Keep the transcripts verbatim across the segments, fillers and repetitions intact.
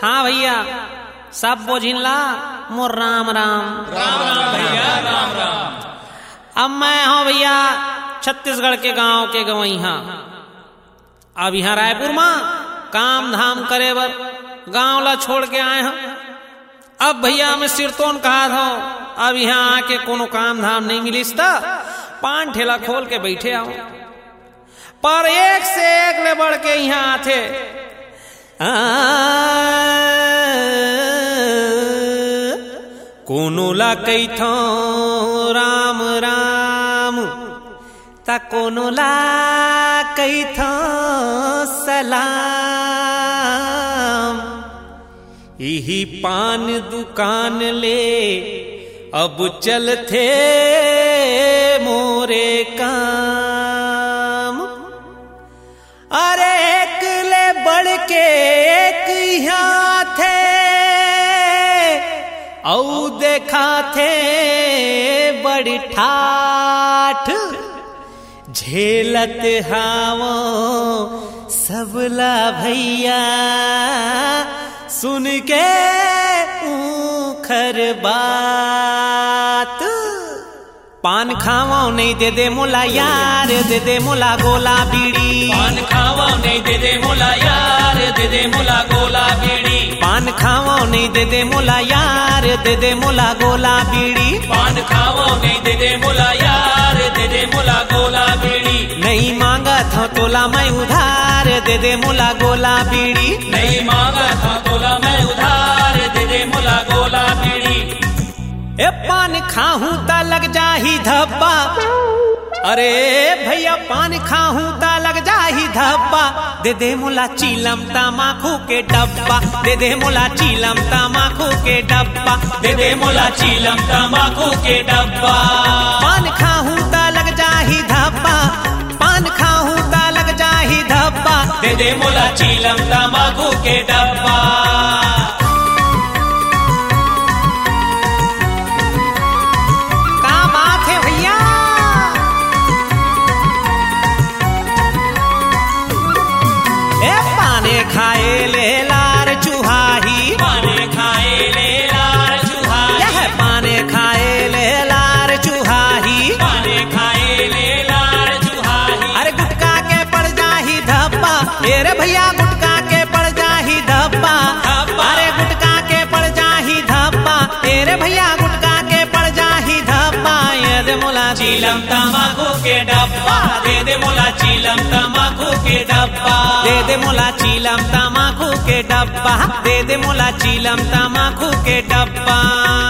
हाँ भैया सब बोझिनला मोर राम राम राम राम भैया राम राम। अब मैं हूँ भैया छत्तीसगढ़ के गांव के गवैया। अब यहाँ रायपुर में काम धाम करे बर गांव ला छोड़ के आए हम। अब भैया मैं सिरतोन कहा था अब यहाँ आके कोनो काम धाम नहीं मिलिस तो पान ठेला खोल के बैठे आओ। पर एक से एक ले बढ़ के यहाँ आते कोनो ला कही थो राम राम ता कोनो ला कही थो सलाम। यही पान दुकान ले अब चलते मोरे काम। अरे एक ले बढ़ के एक यहाँ थे औ देखा थे बड़ी ठाठ झेलत हावो सबला भैया सुन के ऊखर बात। पान खावा नहीं दे दे मोला यार दे दे मोला गोला बीड़ी। पान खावा नहीं दे दे मोला यार दे दे मोला गोला बीड़ी। पान खावा नहीं दे दे मोला यार दे दे मोला गोला बीड़ी। पान खावा नहीं दे दे मोला यार दे दे मोला गोला बीड़ी। नहीं मांगा था तोला मैं उधार दे दे मोला गोला बीड़ी। नहीं मांगा था तोला मैं उधार दे दे मोला गोला बीड़ी। ए पान खाहूं ता लग जाही धब्बा। अरे भैया पान खाहूं ता लग जाही धब्बा। दे दे मोला चीलम तमाकू के डब्बा दे दे मोला चीलम तमाकू के डब्बा दे दे मोला चीलम तमाकू के डब्बा। पान खाहूं ता लग जाही धब्बा। पान खाहूं ता लग जाही धब्बा दे दे मोला चीलम तमाकू के डब्बा। खाए ले लार चुहाही पाने खाए ले लार चुहाही। यह पाने खाए ले लार चुहाही। पाने खाए ले लार चुहाही। अरे गुटका के पड़ जाही धब्बा। अरे भैया गुटका के पड़ जाही धब्बा। अरे गुटका के पड़ जाही धब्बा। अरे भैया गुटका के पड़ जाही धब्बा। ये दे मोला चीलम तमाकू के डब्बा दे दे मोला चीलम तमाकू के डब्बा। दे दे मोला चीलम तमाकू के डब्बा दे दे मोला चीलम तमाकू के डब्बा।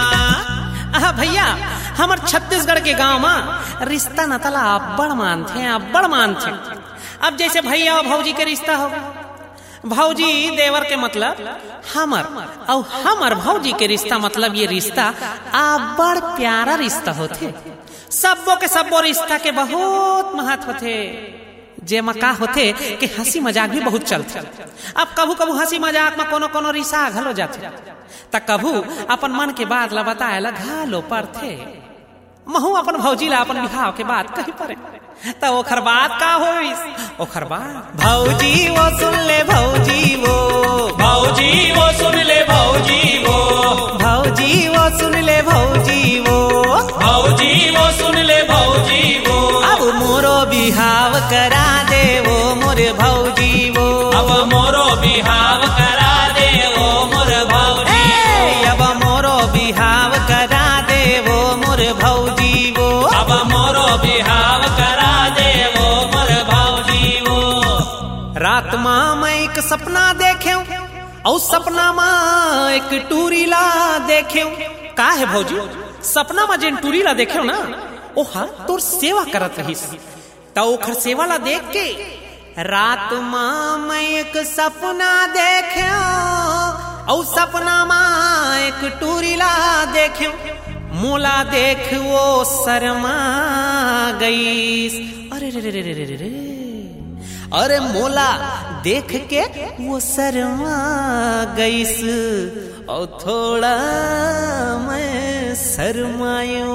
आह भैया हमर छत्तीसगढ़ के गांव में रिश्ता नतला अब्बड़ मानथे अब्बड़ मानथे। अब जैसे भैया और भौजी के रिश्ता हो भौजी देवर के मतलब हमर और हमर भौजी के रिश्ता मतलब ये रिश्ता अब्बड़ प्यारा रिश्ता होथे। सबो के सबो रिश्ता के बहुत महत्व होथे। जे मका होते कि हंसी मजाक भी बहुत चलते। अब कभू कभू हंसी मजाक में कोनो कोनो रिसा घलो जाते त कभू अपन मन के बात ला बताए ला घालो पड़थे। महू अपन भौजी ला अपन बिहाव के बात कही पड़े त ओखर बात का होइस ओखर बात भौजी वो सुन ले भौजी वो भौजी वो सुन ले भौजी वो भौजी वो सुन ले भौजी वो भौजी वो सुन ले भौजी वो। अब मोरो बिहाव करा दे वो मोर भौजी वो। अब मोरो बिहाव करा दे वो मोर भौजी वो। अब मोरो बिहाव करा दे वो मोर भौजी वो। अब मोरो बिहाव करा दे वो मोर भौजी वो। रात माँ मैं एक सपना देख्यो और सपना माँ एक टूरी ला देख्यो। का है भौजी सपना में जिन टूरी ला देख्यो ना ओहा तोर सेवा करत रहीस त ओखर सेवा ला देख के रात माँ मैं एक सपना देख्यो और सपना माँ एक टूरी ला देख्यो। मोला देख वो शर्मा गईस। अरे रे रे रे रे रे रे अरे मोला देख के वो शर्मा गईस और थोड़ा मैं शर्मायो।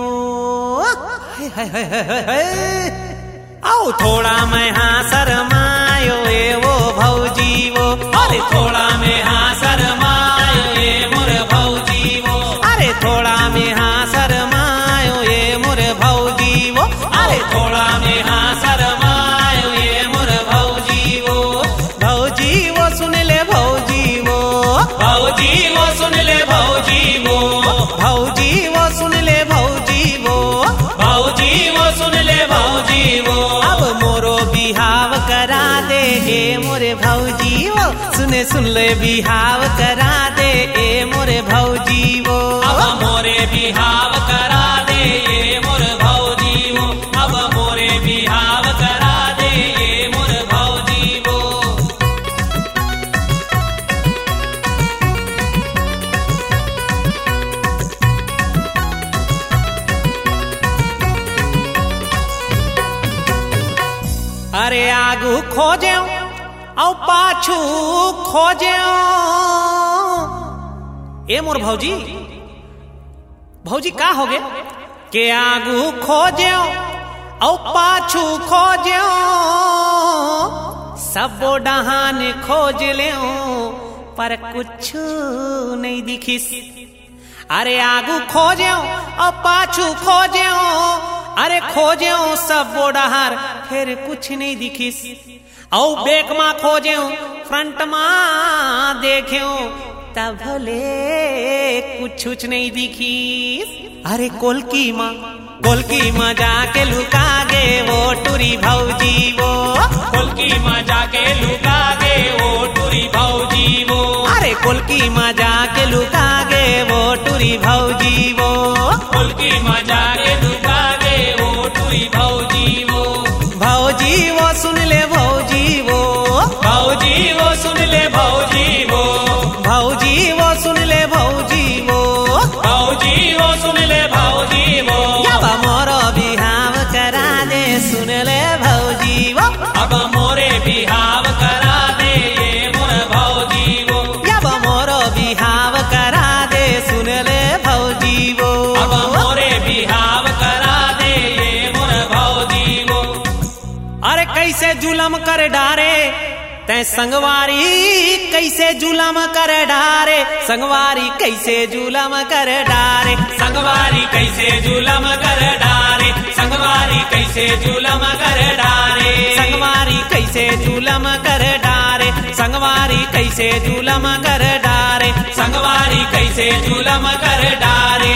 हाय हाय हाय हाय आओ थोड़ा मैं हाँ शर्मायो ए वो भौजी वो। अरे थोड़ा मैं हाँ शर्मायो भौजी वो सुने सुन ले बिहाव करा दे ए मोरे भौजी वो अब मोरे बिहाव करा दे ए मोर भौजी वो अब मोरे बिहाव करा दे ए मोर भौजी वो अरे आगू खोजे औ पाछू खोजे ए मोर भौजी भौजी का हो गे के आगू खोजे औ पाछू खोजे सब डहान खोज ले पर कुछ नहीं दिखिस अरे आगू खोजे औ पाछू खोजे अरे खोजे सब बोडहार फिर कुछ नहीं दिखिस औ बेक मा खोजे फ्रंट मा देखे तब भले कुछ कुछ नहीं दिखिस अरे कोलकी मा कोलकी मा जाके लुका गे वो टूरी भौजी वो कोलकी मा जाके लुका गे वो टूरी भौजी वो अरे कोलकी मा जाके लुका गे वो टूरी भौजी वो कोलकी मा जाके लुका गे वो टूरी भौजी वो भौजी वो सुन ले भौजी वो भौजी वो सुन ले भौजी वो भौजी वो सुन ले भौजी वो भौजी वो सुन ले भौजी वो अब मोरो बिहाव करा दे सुन ले भौजी वो अब मोरे बिहाव करा दे ये मोर भौजी वो अब मोरो बिहाव करा दे सुन ले भौजी वो अब मोरे बिहाव करा दे ये मोर भौजी वो अरे कैसे जुलम कर डारे तै संगवारी कैसे जुलम कर डारे संगवारी कैसे जुलम कर डारे संगवारी कैसे जुलम कर डारे संगवारी कैसे जुलम कर डारे संगवारी कैसे जुलम कर डारे संगवारी कैसे जुलम कर डारे संगवारी कैसे जुलम कर डारे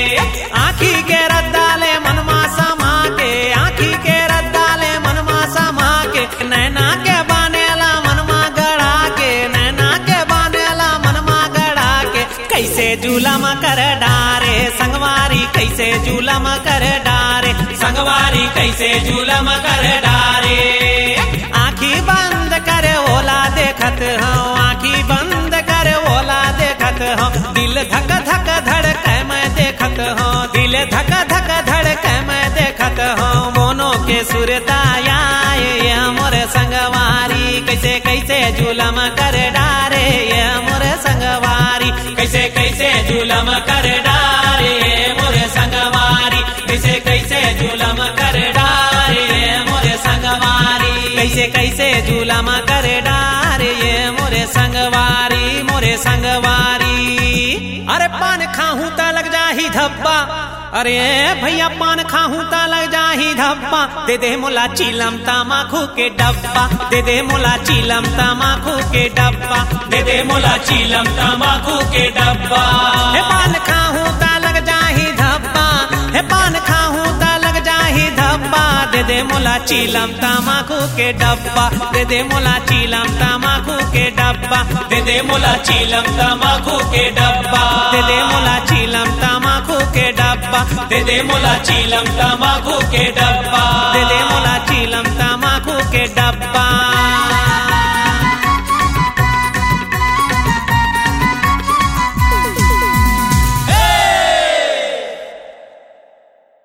आँखी के रद्दाले मनमा समा के आँखी के रद्दाले मनमा समा के नैना के बानेला मनमा गड़ा के नैना के बानेला मनमा गड़ा के कैसे जुलम कर डारे संगवारी कैसे जुलम कर डारे संगवारी कैसे जुलम कर डारे आँखी बंद कर ओला देखत हूँ आँखी बंद कर ओला देखत हूँ दिल धक धक धड़क मैं देखत हूँ दिल धक धक धड़क मैं देखत हूँ मोनो के सुरताया ये मोर संगवारी कैसे कैसे जुलम कर डारे ये मोर संगवारी कैसे कैसे जुलम कर डारे मोर संगवारी कैसे कैसे जुलम कर डारे मोर संगवारी कैसे कैसे जुलम कर डारे ये मोरे संगवारी मोरे संगवारी अरे पान खाहूं ता लग जाही धब्बा अरे भैया पान खाहूं ता लग जाही धब्बा दे दे मोला चीलम तमाकू के डब्बा दे दे मोला चीलम तमाकू के डब्बा दे दे मोला चीलम तमाकू के डब्बा हे पान खाहूं ता लग जाही धब्बा हे पान खाहूं ता लग जाही धब्बा दे दे मोला चीलम तमाकू के डब्बा दे दे मोला चीलम तमाकू के डब्बा दे दे मोला चीलम तमाकू के डब्बा दे दे मोला चीलम तमाकू के डब्बा दे दे मोला चीलम तमाकू के डब्बा